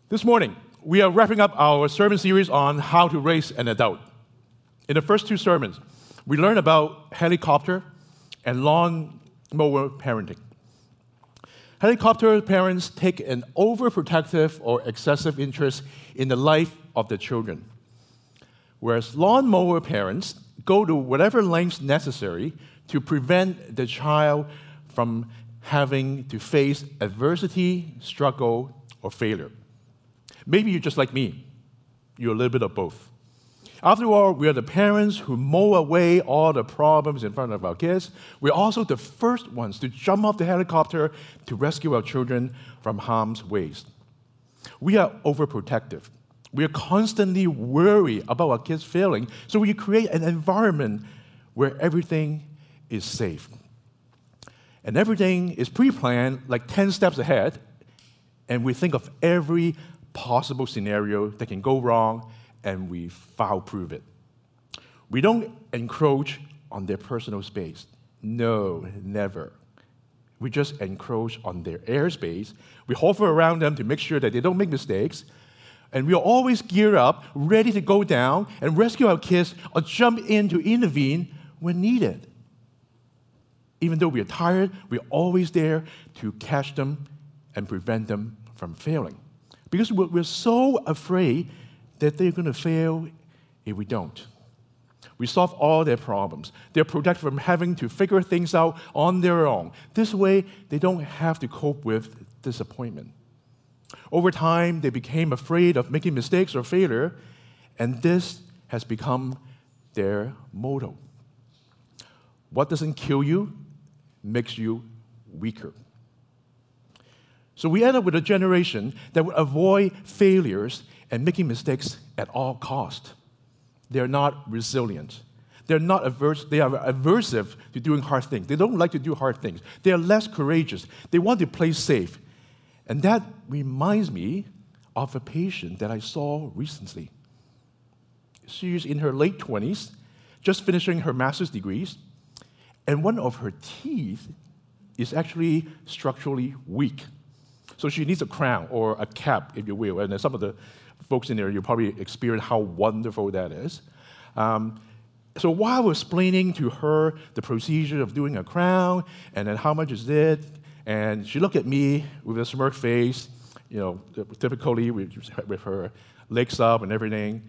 This morning, we are wrapping up our sermon series on how to raise an adult. In the first two sermons, we learned about helicopter and lawnmower parenting. Helicopter parents take an overprotective or excessive interest in the life of their children, whereas lawnmower parents go to whatever lengths necessary to prevent the child from having to face adversity, struggle, or failure. Maybe you're just like me. You're a little bit of both. After all, we are the parents who mow away all the problems in front of our kids. We're also the first ones to jump off the helicopter to rescue our children from harm's ways. We are overprotective. We are constantly worried about our kids failing, so we create an environment where everything is safe. And everything is pre-planned, like 10 steps ahead, and we think of every possible scenario that can go wrong, and we foul-proof it. We don't encroach on their personal space. No, never. We just encroach on their airspace. We hover around them to make sure that they don't make mistakes, and we are always geared up, ready to go down and rescue our kids or jump in to intervene when needed. Even though we are tired, we're always there to catch them and prevent them from failing. Because we're so afraid that they're going to fail if we don't. We solve all their problems. They're protected from having to figure things out on their own. This way, they don't have to cope with disappointment. Over time, they became afraid of making mistakes or failure, and this has become their motto. What doesn't kill you makes you weaker. So we end up with a generation that would avoid failures and making mistakes at all costs. They're not resilient. They are aversive to doing hard things. They don't like to do hard things. They are less courageous. They want to play safe. And that reminds me of a patient that I saw recently. She's in her late 20s, just finishing her master's degrees, and one of her teeth is actually structurally weak. So she needs a crown or a cap, if you will. And some of the folks in there, you'll probably experience how wonderful that is. So while I was explaining to her the procedure of doing a crown, and then how much is it, and she looked at me with a smirk face, typically with her legs up and everything.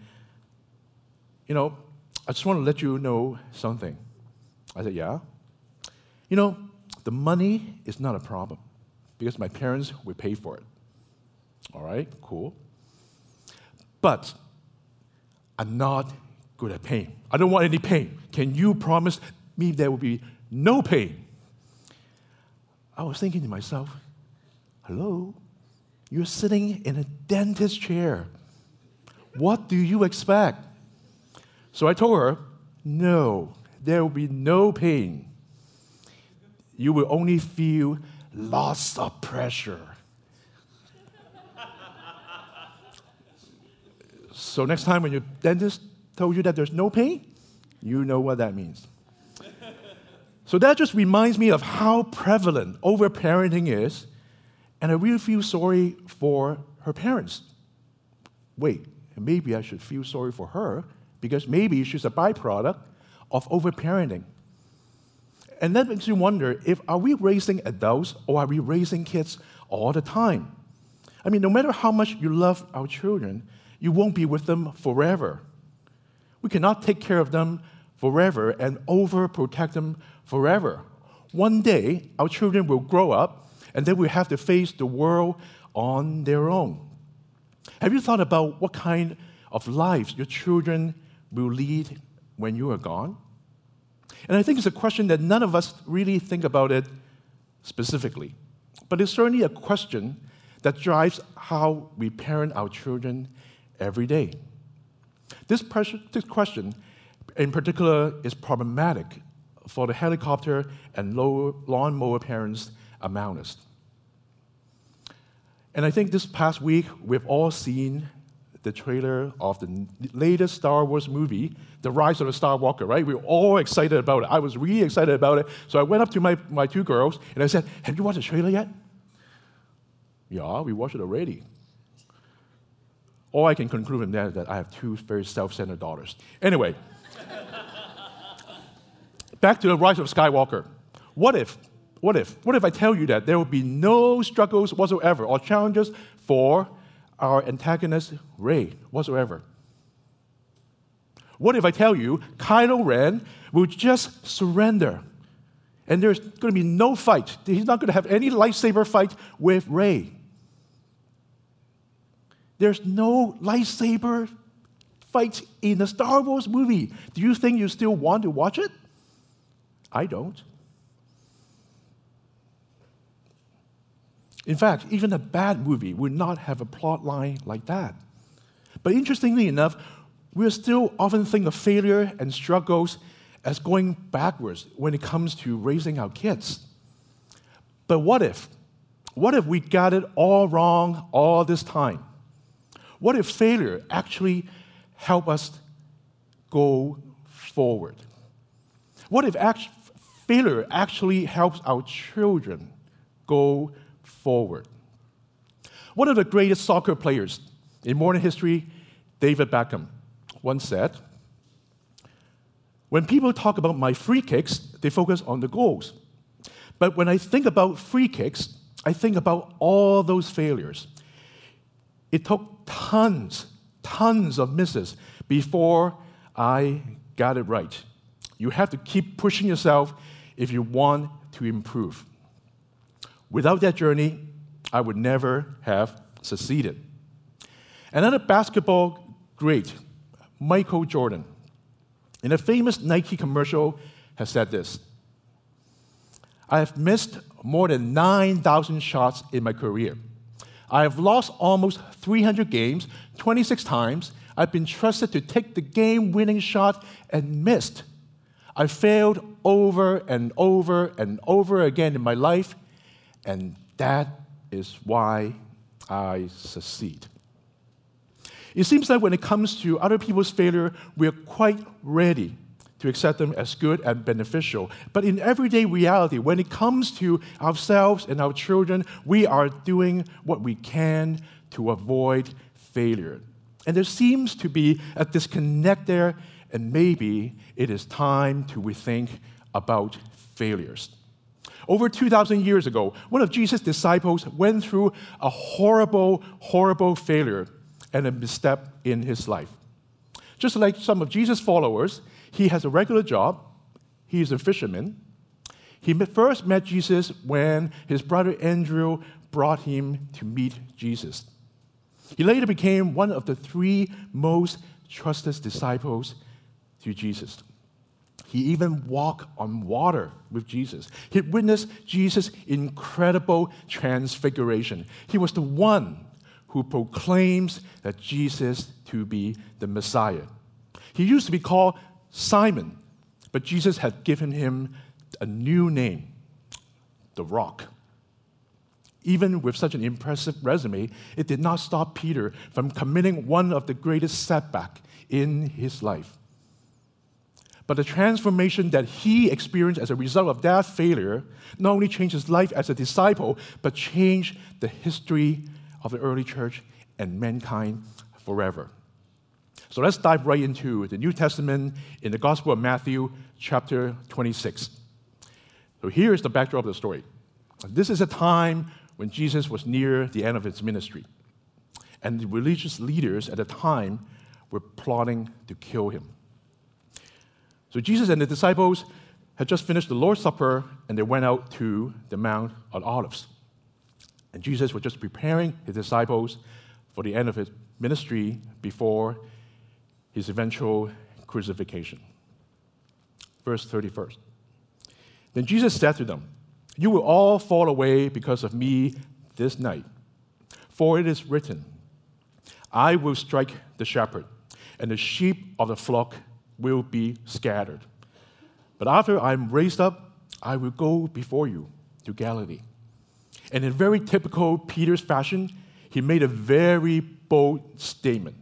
I just want to let you know something. I said, yeah. The money is not a problem because my parents will pay for it. All right, cool. But I'm not good at pain. I don't want any pain. Can you promise me there will be no pain? I was thinking to myself, hello, you're sitting in a dentist chair. What do you expect? So I told her, no, there will be no pain. You will only feel lots of pressure. So next time when your dentist told you that there's no pain, you know what that means. So that just reminds me of how prevalent overparenting is, and I really feel sorry for her parents. Wait, maybe I should feel sorry for her because maybe she's a byproduct of overparenting. And that makes you wonder, are we raising adults or are we raising kids all the time? I mean, no matter how much you love our children, you won't be with them forever. We cannot take care of them forever and overprotect them forever. One day, our children will grow up, and then we have to face the world on their own. Have you thought about what kind of lives your children will lead when you are gone? And I think it's a question that none of us really think about it specifically. But it's certainly a question that drives how we parent our children every day. This question, in particular, is problematic for the helicopter and lawnmower parents among us. And I think this past week, we've all seen the trailer of the latest Star Wars movie, The Rise of the Skywalker, right? We were all excited about it. I was really excited about it. So I went up to my two girls, and I said, have you watched the trailer yet? Yeah, we watched it already. All I can conclude from that is that I have two very self-centered daughters. Anyway, back to the Rise of Skywalker. What if I tell you that there will be no struggles whatsoever or challenges for our antagonist, Rey, whatsoever? What if I tell you Kylo Ren will just surrender and there's going to be no fight? He's not going to have any lightsaber fight with Rey. There's no lightsaber fight in the Star Wars movie. Do you think you still want to watch it? I don't. In fact, even a bad movie would not have a plot line like that. But interestingly enough, we still often think of failure and struggles as going backwards when it comes to raising our kids. But what if? What if we got it all wrong all this time? What if failure actually helped us go forward? What if failure actually helps our children go forward? One of the greatest soccer players in modern history, David Beckham, once said, "When people talk about my free kicks, they focus on the goals. But when I think about free kicks, I think about all those failures. It took tons of misses before I got it right. You have to keep pushing yourself if you want to improve. Without that journey, I would never have succeeded." Another basketball great, Michael Jordan, in a famous Nike commercial, has said this: "I have missed more than 9,000 shots in my career. I have lost almost 300 games, 26 times. I've been trusted to take the game-winning shot and missed. I failed over and over and over again in my life, and that is why I succeed." It seems like when it comes to other people's failure, we are quite ready to accept them as good and beneficial. But in everyday reality, when it comes to ourselves and our children, we are doing what we can to avoid failure. And there seems to be a disconnect there, and maybe it is time to rethink about failures. Over 2,000 years ago, one of Jesus' disciples went through a horrible failure and a misstep in his life. Just like some of Jesus' followers, he has a regular job. He is a fisherman. He first met Jesus when his brother Andrew brought him to meet Jesus. He later became one of the 3 most trusted disciples to Jesus. He even walked on water with Jesus. He witnessed Jesus' incredible transfiguration. He was the one who proclaims that Jesus to be the Messiah. He used to be called Simon, but Jesus had given him a new name, the Rock. Even with such an impressive resume, it did not stop Peter from committing one of the greatest setbacks in his life. But the transformation that he experienced as a result of that failure not only changed his life as a disciple, but changed the history of the early church and mankind forever. So let's dive right into the New Testament in the Gospel of Matthew, chapter 26. So here is the backdrop of the story. This is a time when Jesus was near the end of his ministry, and the religious leaders at the time were plotting to kill him. So Jesus and the disciples had just finished the Lord's Supper, and they went out to the Mount of Olives. And Jesus was just preparing his disciples for the end of his ministry before his eventual crucifixion. Verse 31. Then Jesus said to them, "You will all fall away because of me this night. For it is written, I will strike the shepherd, and the sheep of the flock will be scattered. But after I am raised up, I will go before you to Galilee." And in very typical Peter's fashion, he made a very bold statement.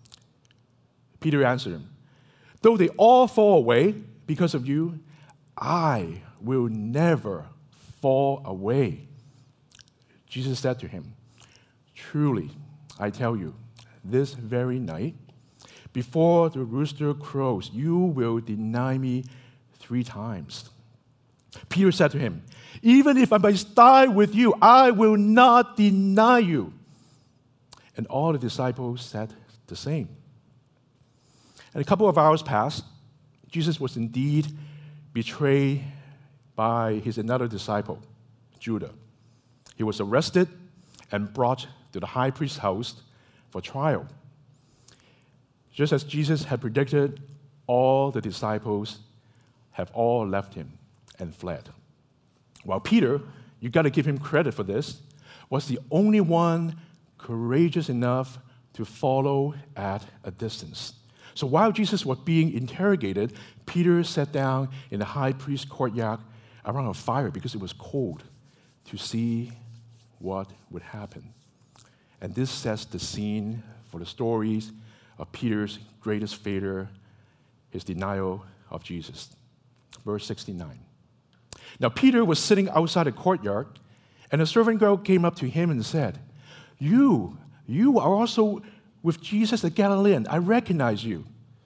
Peter answered him, "Though they all fall away because of you, I will never fall away." Jesus said to him, "Truly, I tell you, this very night, before the rooster crows, you will deny me 3 times. Peter said to him, even if I must die with you, I will not deny you. And all the disciples said the same. And a couple of hours passed. Jesus was indeed betrayed by his another disciple, Judas. He was arrested and brought to the high priest's house for trial. Just as Jesus had predicted, all the disciples have all left him and fled. While Peter, you got to give him credit for this, was the only one courageous enough to follow at a distance. So while Jesus was being interrogated, Peter sat down in the high priest's courtyard around a fire because it was cold to see what would happen. And this sets the scene for the stories of Peter's greatest failure, his denial of Jesus. Verse 69. Now Peter was sitting outside the courtyard, and a servant girl came up to him and said, You are also with Jesus the Galilean. I recognize you.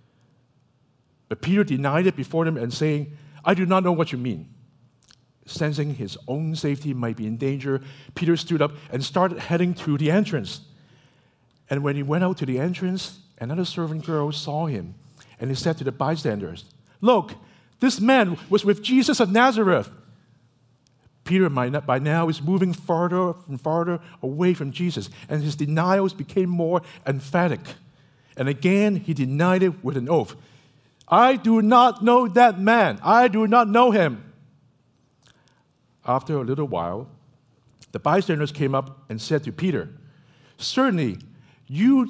But Peter denied it before them and saying, I do not know what you mean. Sensing his own safety might be in danger, Peter stood up and started heading to the entrance. And when he went out to the entrance, another servant girl saw him, and he said to the bystanders, Look, this man was with Jesus of Nazareth. Peter, by now, is moving farther and farther away from Jesus, and his denials became more emphatic. And again, he denied it with an oath. I do not know that man. I do not know him. After a little while, the bystanders came up and said to Peter, Certainly, you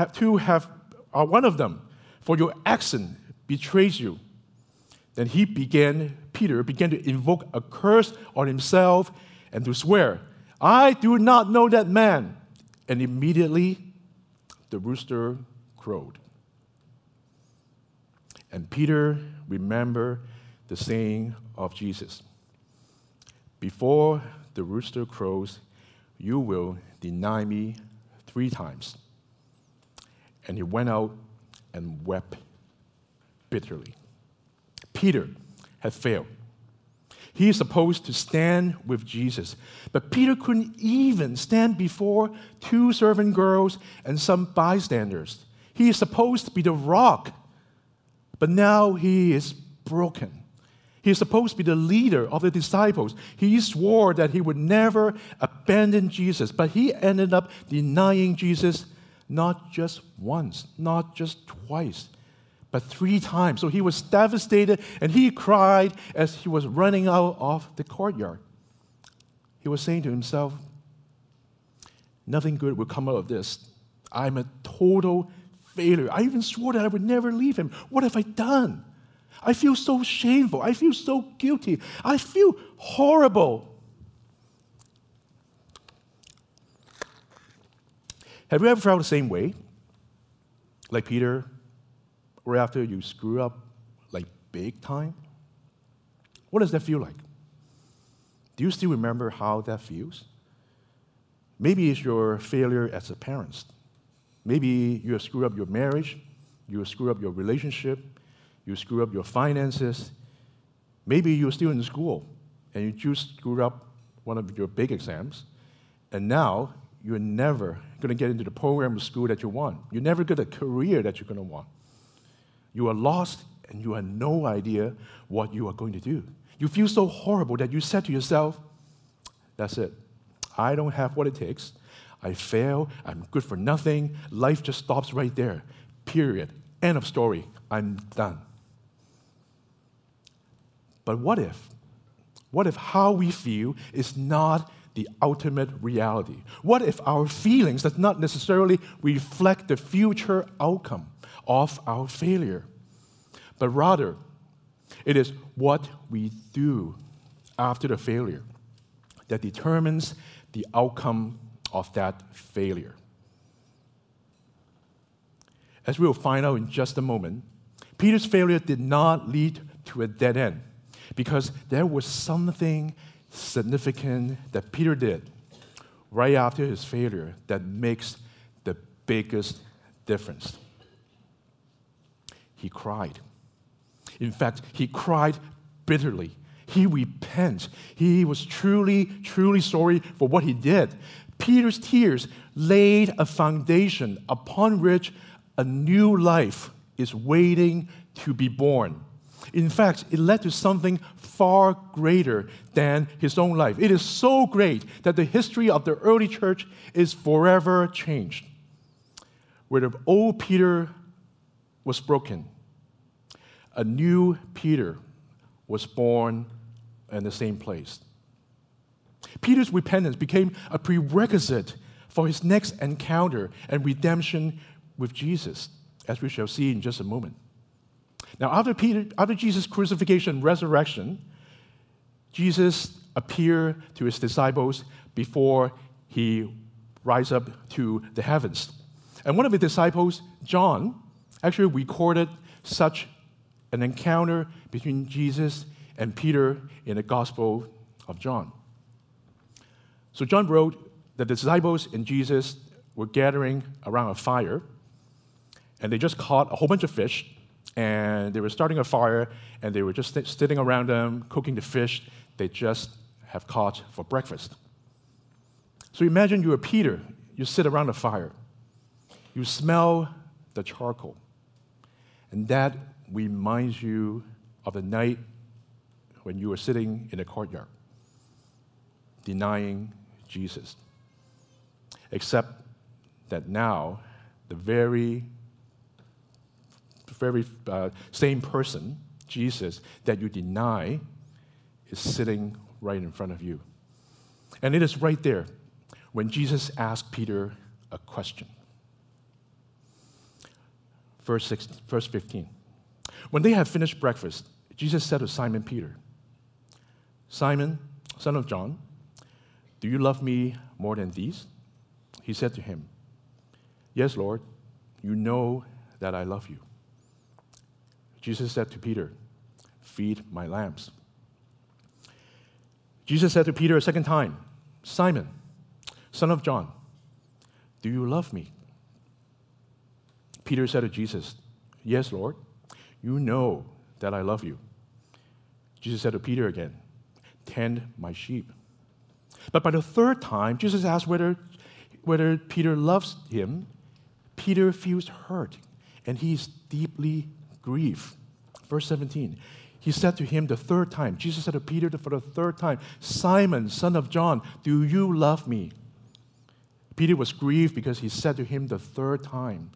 are one of them, for your accent betrays you. Then Peter began to invoke a curse on himself and to swear, I do not know that man. And immediately the rooster crowed. And Peter remembered the saying of Jesus, Before the rooster crows, you will deny me 3 times. And he went out and wept bitterly. Peter had failed. He is supposed to stand with Jesus, but Peter couldn't even stand before 2 servant girls and some bystanders. He is supposed to be the rock, but now he is broken. He is supposed to be the leader of the disciples. He swore that he would never abandon Jesus, but he ended up denying Jesus not just once, not just twice, but 3 times. So he was devastated, and he cried as he was running out of the courtyard. He was saying to himself, nothing good will come out of this. I'm a total failure. I even swore that I would never leave him. What have I done? I feel so shameful. I feel so guilty. I feel horrible. Have you ever felt the same way? Like Peter, right after you screw up, like big time? What does that feel like? Do you still remember how that feels? Maybe it's your failure as a parent. Maybe you have screwed up your marriage, you have screwed up your relationship, you screw up your finances. Maybe you're still in school and you just screwed up one of your big exams, and now you're never going to get into the program of school that you want. You're never get a career that you're going to want. You are lost and you have no idea what you are going to do. You feel so horrible that you said to yourself, that's it. I don't have what it takes. I fail. I'm good for nothing. Life just stops right there. Period. End of story. I'm done. But what if? What if how we feel is not the ultimate reality? What if our feelings does not necessarily reflect the future outcome of our failure, but rather it is what we do after the failure that determines the outcome of that failure? As we will find out in just a moment, Peter's failure did not lead to a dead end, because there was something significant that Peter did right after his failure that makes the biggest difference. He cried. In fact, he cried bitterly. He repented. He was truly, truly sorry for what he did. Peter's tears laid a foundation upon which a new life is waiting to be born. In fact, it led to something far greater than his own life. It is so great that the history of the early church is forever changed. Where the old Peter was broken, a new Peter was born in the same place. Peter's repentance became a prerequisite for his next encounter and redemption with Jesus, as we shall see in just a moment. Now, after Jesus' crucifixion and resurrection, Jesus appeared to his disciples before he rise up to the heavens. And one of his disciples, John, actually recorded such an encounter between Jesus and Peter in the Gospel of John. So John wrote that the disciples and Jesus were gathering around a fire, and they just caught a whole bunch of fish, and they were starting a fire, and they were just sitting around them, cooking the fish they just have caught for breakfast. So imagine you're Peter. You sit around the fire. You smell the charcoal, and that reminds you of the night when you were sitting in the courtyard, denying Jesus. Except that now, the very same person, Jesus, that you deny is sitting right in front of you. And it is right there when Jesus asked Peter a question. Verse 15. When they had finished breakfast, Jesus said to Simon Peter, "Simon, son of John, do you love me more than these?" He said to him, "Yes, Lord, you know that I love you." Jesus said to Peter, "Feed my lambs." Jesus said to Peter a second time, "Simon, son of John, do you love me?" Peter said to Jesus, "Yes, Lord, you know that I love you." Jesus said to Peter again, "Tend my sheep." But by the third time, Jesus asked whether Peter loves him. Peter feels hurt, and he's deeply grieved. Verse 17, he said to him the third time, Jesus said to Peter for the third time, "Simon, son of John, do you love me?" Peter was grieved because he said to him the third time,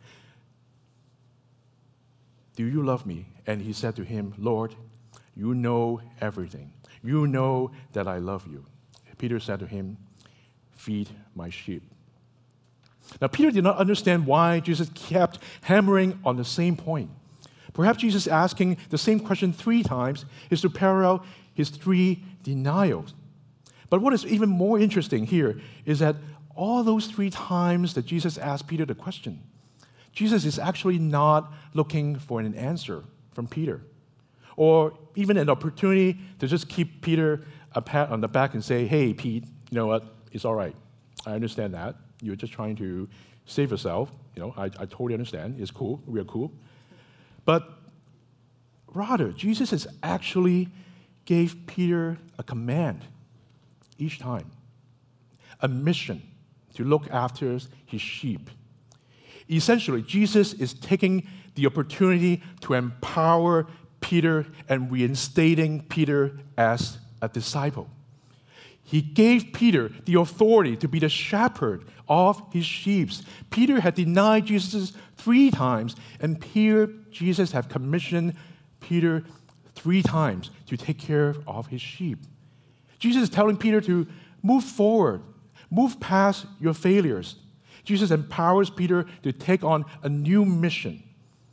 "Do you love me?" And he said to him, "Lord, you know everything. You know that I love you." Peter said to him, "Feed my sheep." Now, Peter did not understand why Jesus kept hammering on the same point. Perhaps Jesus asking the same question 3 times is to parallel his 3 denials. But what is even more interesting here is that all those 3 times that Jesus asked Peter the question, Jesus is actually not looking for an answer from Peter, or even an opportunity to just keep Peter a pat on the back and say, "Hey, Pete, you know what? It's all right. I understand that. You're just trying to save yourself. I totally understand. It's cool. We are cool." But rather, Jesus has actually gave Peter a command each time, a mission to look after his sheep. Essentially, Jesus is taking the opportunity to empower Peter and reinstating Peter as a disciple. He gave Peter the authority to be the shepherd of his sheep. Peter had denied Jesus 3 times, and here Jesus had commissioned Peter 3 times to take care of his sheep. Jesus is telling Peter to move forward, move past your failures. Jesus empowers Peter to take on a new mission.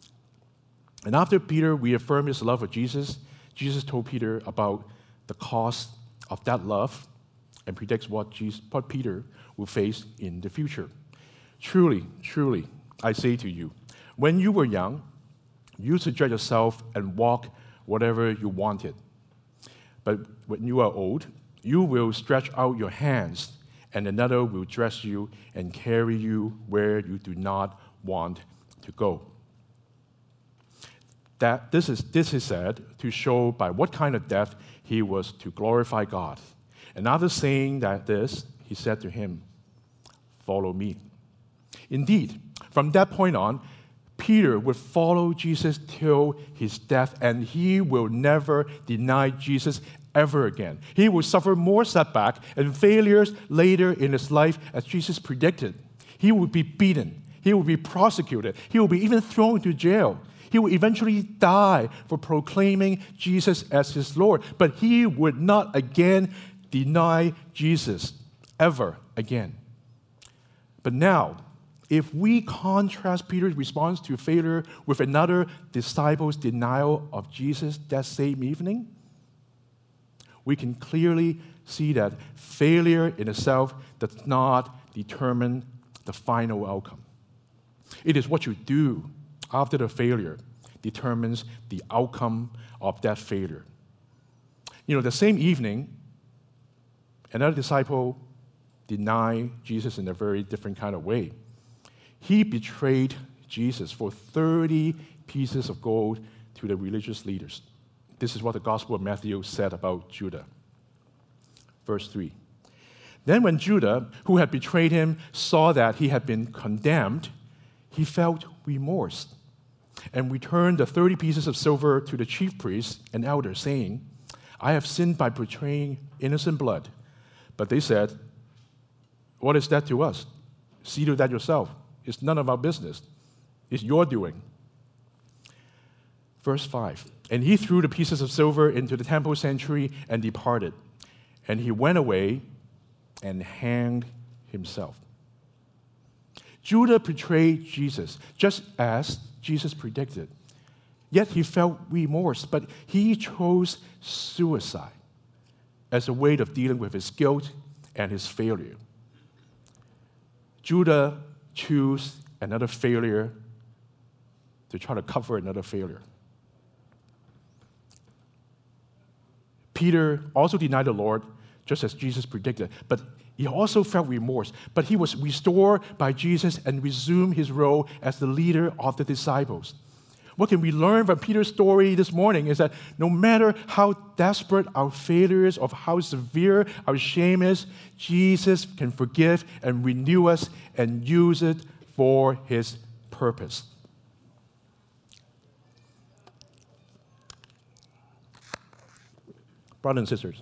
And after Peter reaffirmed his love for Jesus, Jesus told Peter about the cost of that love and predicts what Peter will face in the future. "Truly, truly, I say to you, when you were young, you used to dress yourself and walk whatever you wanted. But when you are old, you will stretch out your hands, and another will dress you and carry you where you do not want to go. That this is said to show by what kind of death he was to glorify God. And after saying this, he said to him, "Follow me." Indeed, from that point on, Peter would follow Jesus till his death, and he will never deny Jesus ever again. He will suffer more setback and failures later in his life, as Jesus predicted. He will be beaten. He will be prosecuted. He will be even thrown into jail. He will eventually die for proclaiming Jesus as his Lord. But he would not again deny Jesus, ever again. But now, if we contrast Peter's response to failure with another disciple's denial of Jesus that same evening, we can clearly see that failure in itself does not determine the final outcome. It is what you do after the failure determines the outcome of that failure. The same evening, another disciple denied Jesus in a very different kind of way. He betrayed Jesus for 30 pieces of gold to the religious leaders. This is what the Gospel of Matthew said about Judah. Verse 3. Then when Judah, who had betrayed him, saw that he had been condemned, he felt remorse and returned the 30 pieces of silver to the chief priests and elders, saying, "I have sinned by betraying innocent blood." But they said, "What is that to us? See to that yourself. It's none of our business. It's your doing." Verse 5, and he threw the pieces of silver into the temple sanctuary and departed. And he went away and hanged himself. Judah betrayed Jesus, just as Jesus predicted. Yet he felt remorse, but he chose suicide as a way of dealing with his guilt and his failure. Judah chose another failure to try to cover another failure. Peter also denied the Lord, just as Jesus predicted, but he also felt remorse. But he was restored by Jesus and resumed his role as the leader of the disciples. What can we learn from Peter's story this morning is that no matter how desperate our failures or how severe our shame is, Jesus can forgive and renew us and use it for his purpose. Brothers and sisters,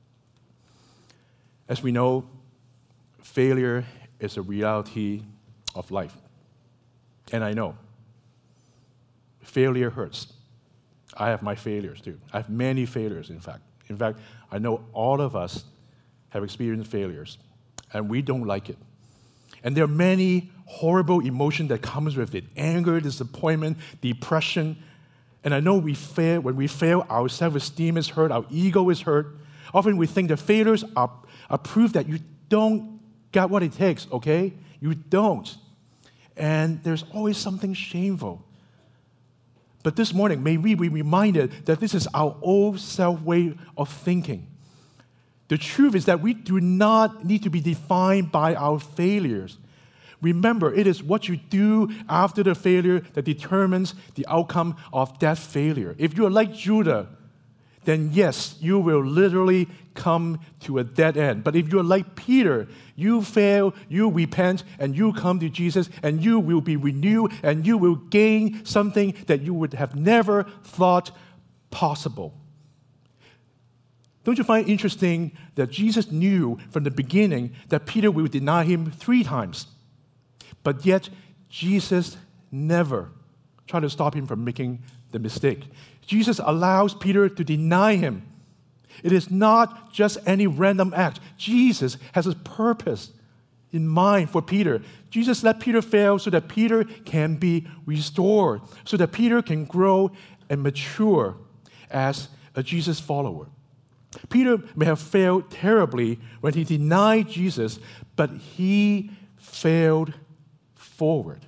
as we know, failure is a reality of life. And I know failure hurts. I have my failures too. I have many failures, in fact. In fact, I know all of us have experienced failures, and we don't like it. And there are many horrible emotions that comes with it: anger, disappointment, depression. And I know when we fail, our self-esteem is hurt, our ego is hurt. Often we think that failures are proof that you don't got what it takes, okay? You don't. And there's always something shameful. But this morning, may we be reminded that this is our old self way of thinking. The truth is that we do not need to be defined by our failures. Remember, it is what you do after the failure that determines the outcome of that failure. If you are like Judah, then yes, you will literally come to a dead end. But if you're like Peter, you fail, you repent, and you come to Jesus, and you will be renewed, and you will gain something that you would have never thought possible. Don't you find it interesting that Jesus knew from the beginning that Peter will deny him 3 times? But yet, Jesus never tried to stop him from making the mistake. Jesus allows Peter to deny him. It is not just any random act. Jesus has a purpose in mind for Peter. Jesus let Peter fail so that Peter can be restored, so that Peter can grow and mature as a Jesus follower. Peter may have failed terribly when he denied Jesus, but he failed forward.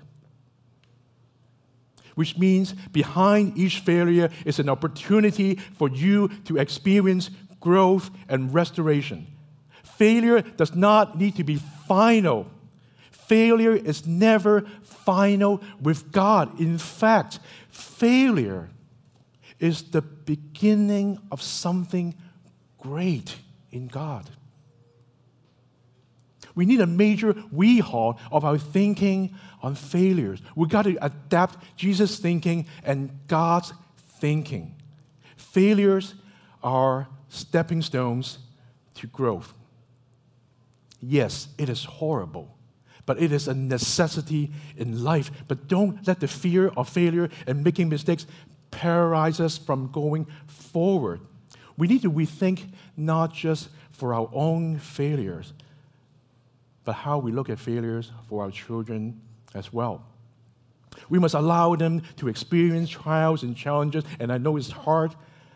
Which means behind each failure is an opportunity for you to experience growth and restoration. Failure does not need to be final. failure is never final with God. In fact, failure is the beginning of something great in God. We need a major overhaul of our thinking on failures. We've got to adapt Jesus' thinking and God's thinking. Failures are stepping stones to growth. Yes, it is horrible, but it is a necessity in life. But don't let the fear of failure and making mistakes paralyze us from going forward. We need to rethink not just for our own failures, but how we look at failures for our children as well. We must allow them to experience trials and challenges, and I know it's hard,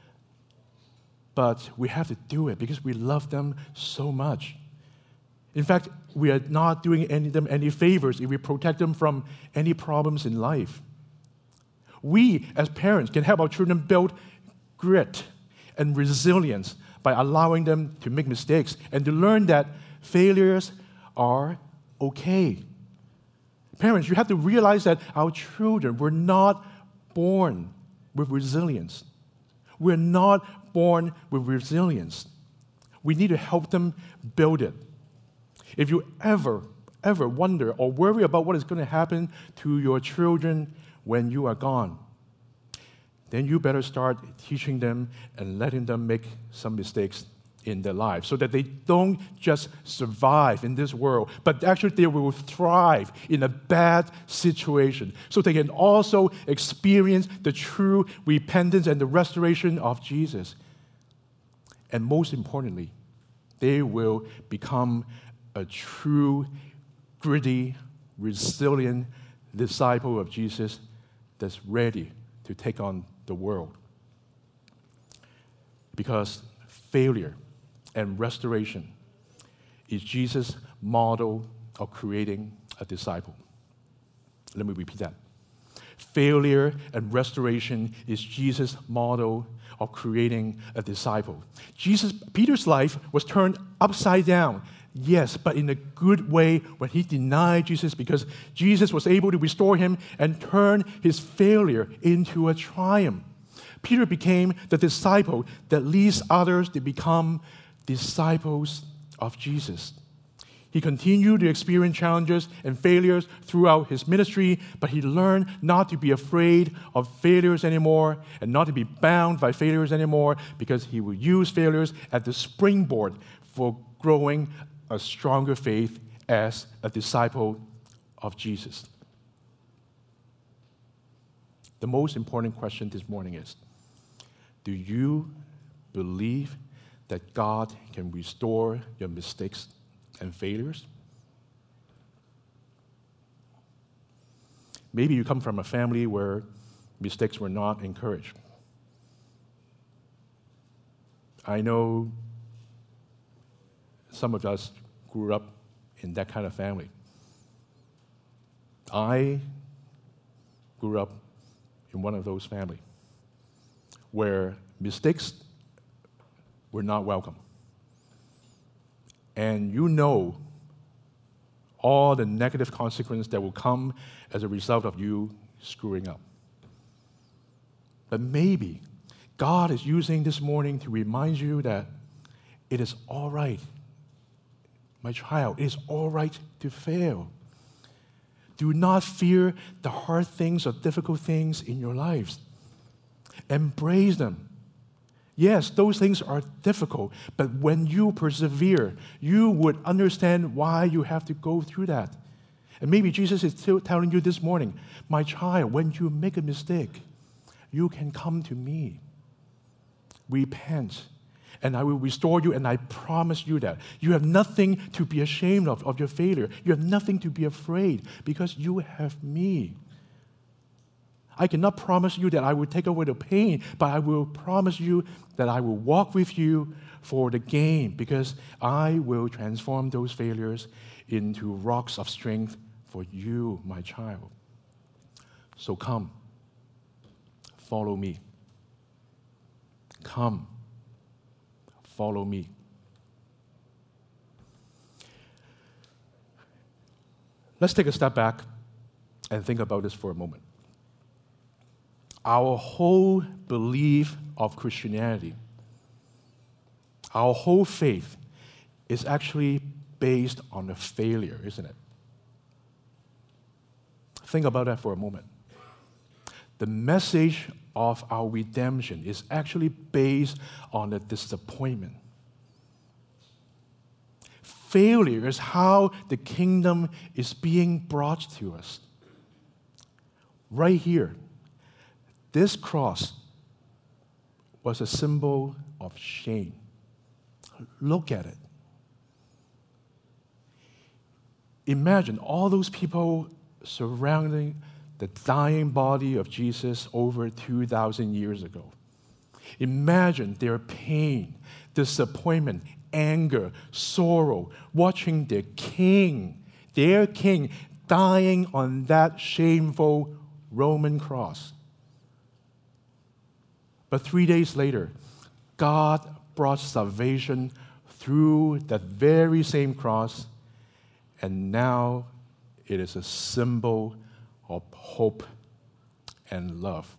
but we have to do it because we love them so much. In fact, we are not doing them any favors if we protect them from any problems in life. We, as parents, can help our children build grit and resilience by allowing them to make mistakes and to learn that failures are okay. Parents, you have to realize that our children were not born with resilience. We're not born with resilience. We need to help them build it. If you ever wonder or worry about what is going to happen to your children when you are gone, then you better start teaching them and letting them make some mistakes in their lives so that they don't just survive in this world, but actually they will thrive in a bad situation so they can also experience the true repentance and the restoration of Jesus. And most importantly, they will become a true, gritty, resilient disciple of Jesus that's ready to take on the world. Because failure and restoration is Jesus' model of creating a disciple. Let me repeat that. Failure and restoration is Jesus' model of creating a disciple. Peter's life was turned upside down. Yes, but in a good way when he denied Jesus because Jesus was able to restore him and turn his failure into a triumph. Peter became the disciple that leads others to become disciples of Jesus. He continued to experience challenges and failures throughout his ministry, but he learned not to be afraid of failures anymore and not to be bound by failures anymore because he will use failures as the springboard for growing a stronger faith as a disciple of Jesus. The most important question this morning is, do you believe that God can restore your mistakes and failures? Maybe you come from a family where mistakes were not encouraged. I know some of us grew up in that kind of family. I grew up in one of those families where mistakes were not welcome. And you know all the negative consequences that will come as a result of you screwing up. But maybe God is using this morning to remind you that it is all right, my child, it is all right to fail. Do not fear the hard things or difficult things in your lives. Embrace them. Yes, those things are difficult, but when you persevere, you would understand why you have to go through that. And maybe Jesus is still telling you this morning, my child, when you make a mistake, you can come to me. Repent, and I will restore you, and I promise you that. You have nothing to be ashamed of your failure. You have nothing to be afraid because you have me. I cannot promise you that I will take away the pain, but I will promise you that I will walk with you for the gain because I will transform those failures into rocks of strength for you, my child. So come, follow me. Come, follow me. Let's take a step back and think about this for a moment. Our whole belief of Christianity, our whole faith is actually based on a failure, isn't it? Think about that for a moment. The message of our redemption is actually based on a disappointment. Failure is how the kingdom is being brought to us. Right here, this cross was a symbol of shame. Look at it. Imagine all those people surrounding the dying body of Jesus over 2,000 years ago. Imagine their pain, disappointment, anger, sorrow, watching their king, dying on that shameful Roman cross. But 3 days later, God brought salvation through that very same cross, and now it is a symbol of hope and love.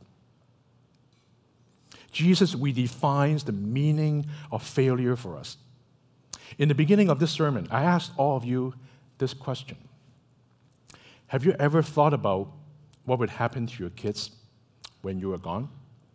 Jesus redefines the meaning of failure for us. In the beginning of this sermon, I asked all of you this question. Have you ever thought about what would happen to your kids when you are gone?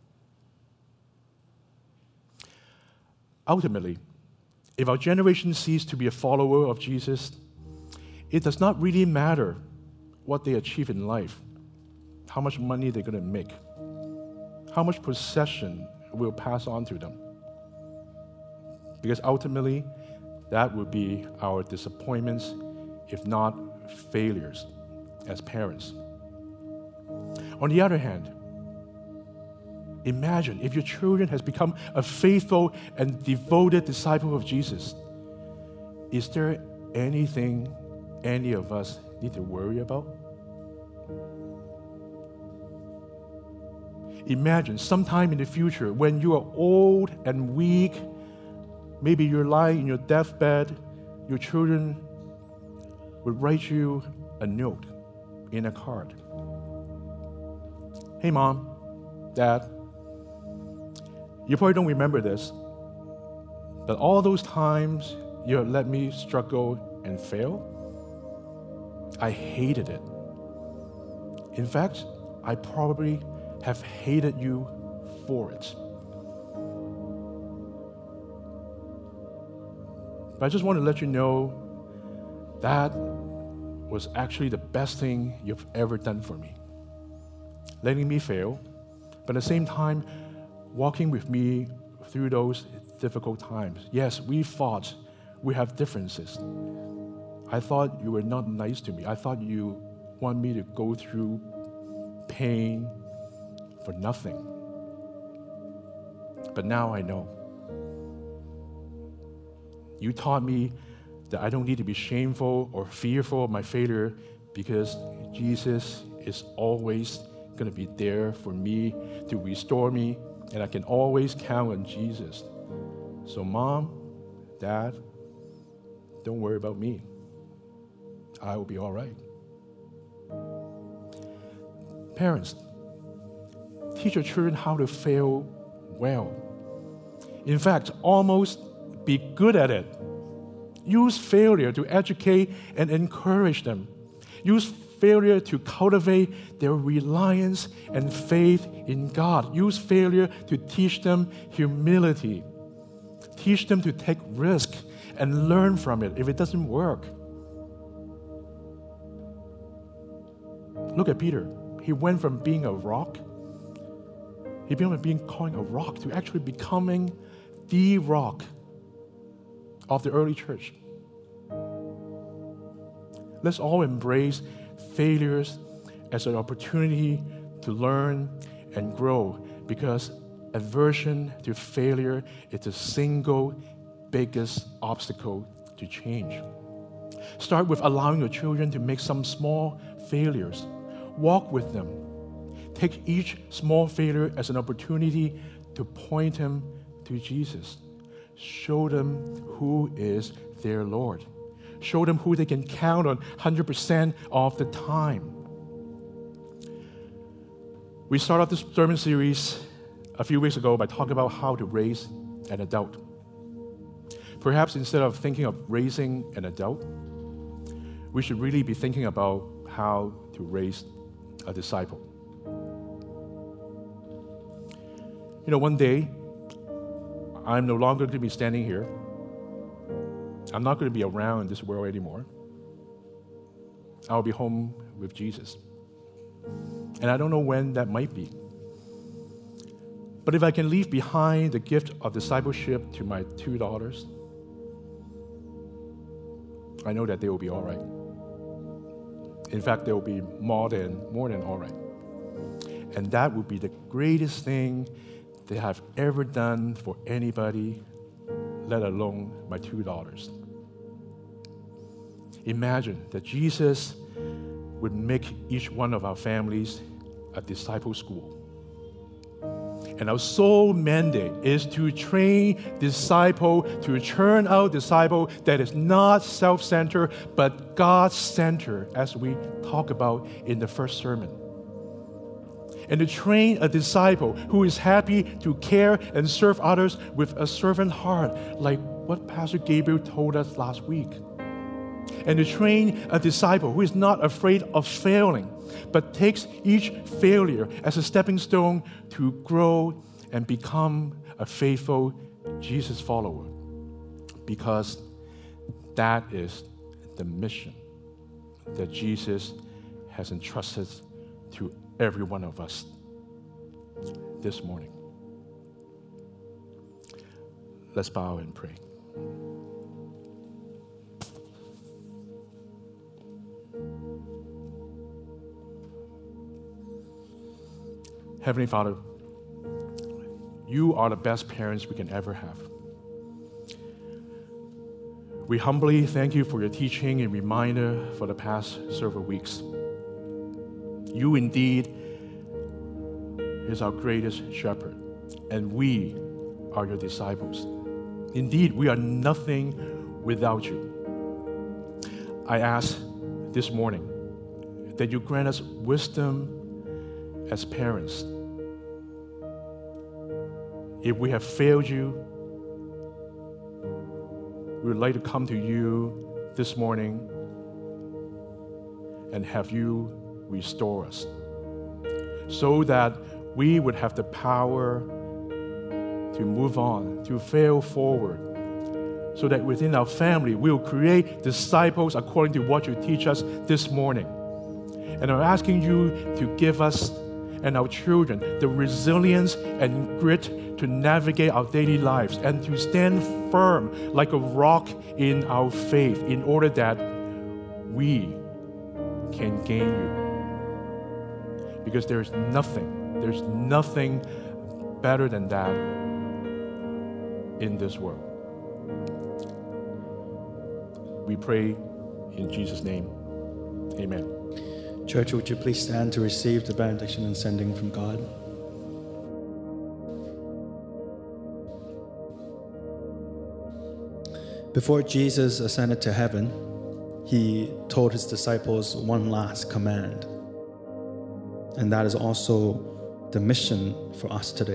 Ultimately, if our generation ceases to be a follower of Jesus, it does not really matter what they achieve in life, how much money they're going to make, how much possession will pass on to them. Because ultimately, that would be our disappointments, if not failures, as parents. On the other hand, imagine if your children has become a faithful and devoted disciple of Jesus. Is there anything any of us need to worry about? Imagine sometime in the future when you are old and weak, maybe you're lying in your deathbed, your children would write you a note in a card. Hey, Mom, Dad, you probably don't remember this, but all those times you have let me struggle and fail, I hated it. In fact, I probably have hated you for it. But I just want to let you know that was actually the best thing you've ever done for me. Letting me fail, but at the same time, walking with me through those difficult times. Yes, we fought. We have differences. I thought you were not nice to me. I thought you want me to go through pain for nothing. But now I know. You taught me that I don't need to be shameful or fearful of my failure because Jesus is always going to be there for me to restore me, and I can always count on Jesus. So Mom, Dad, don't worry about me. I will be all right. Parents, teach your children how to fail well. In fact, almost be good at it. Use failure to educate and encourage them. Use failure to cultivate their reliance and faith in God. Use failure to teach them humility. Teach them to take risk and learn from it if it doesn't work. Look at Peter. He went from being a rock, he went from being called a rock to actually becoming the rock of the early church. Let's all embrace failures as an opportunity to learn and grow, because aversion to failure is the single biggest obstacle to change. Start with allowing your children to make some small failures. Walk with them. Take each small failure as an opportunity to point them to Jesus. Show them who is their Lord. Show them who they can count on 100% of the time. We started this sermon series a few weeks ago by talking about how to raise an adult. Perhaps instead of thinking of raising an adult, we should really be thinking about how to raise a disciple. One day, I'm no longer going to be standing here. I'm not going to be around in this world anymore. I'll be home with Jesus. And I don't know when that might be. But if I can leave behind the gift of discipleship to my 2 daughters, I know that they will be all right. In fact, they will be more than all right. And that would be the greatest thing they have ever done for anybody, let alone my 2 daughters. Imagine that Jesus would make each one of our families a disciple school. And our sole mandate is to train disciple, to churn out disciple that is not self-centered, but God-centered, as we talk about in the first sermon. And to train a disciple who is happy to care and serve others with a servant heart, like what Pastor Gabriel told us last week. And to train a disciple who is not afraid of failing, but takes each failure as a stepping stone to grow and become a faithful Jesus follower. Because that is the mission that Jesus has entrusted to every one of us this morning. Let's bow and pray. Heavenly Father, you are the best parents we can ever have. We humbly thank you for your teaching and reminder for the past several weeks. You indeed is our greatest shepherd, and we are your disciples. Indeed, we are nothing without you. I ask this morning that you grant us wisdom as parents. If we have failed you, we would like to come to you this morning and have you restore us so that we would have the power to move on, to fail forward, so that within our family we will create disciples according to what you teach us this morning. And I'm asking you to give us and our children the resilience and grit to navigate our daily lives and to stand firm like a rock in our faith in order that we can gain you. Because there's nothing better than that in this world. We pray in Jesus' name. Amen. Church, would you please stand to receive the benediction and sending from God? Before Jesus ascended to heaven, he told his disciples one last command. And that is also the mission for us today.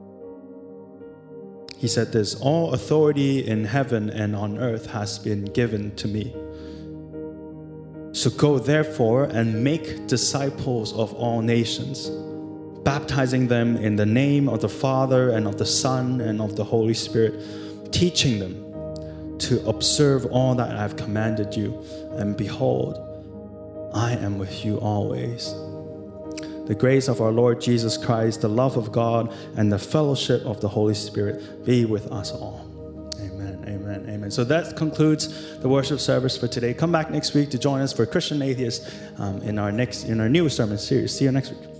He said this: all authority in heaven and on earth has been given to me. So go therefore and make disciples of all nations, baptizing them in the name of the Father and of the Son and of the Holy Spirit, teaching them to observe all that I have commanded you. And behold, I am with you always. The grace of our Lord Jesus Christ, the love of God, and the fellowship of the Holy Spirit be with us all. Amen, amen, amen. So that concludes the worship service for today. Come back next week to join us for Christian Atheists in our new sermon series. See you next week.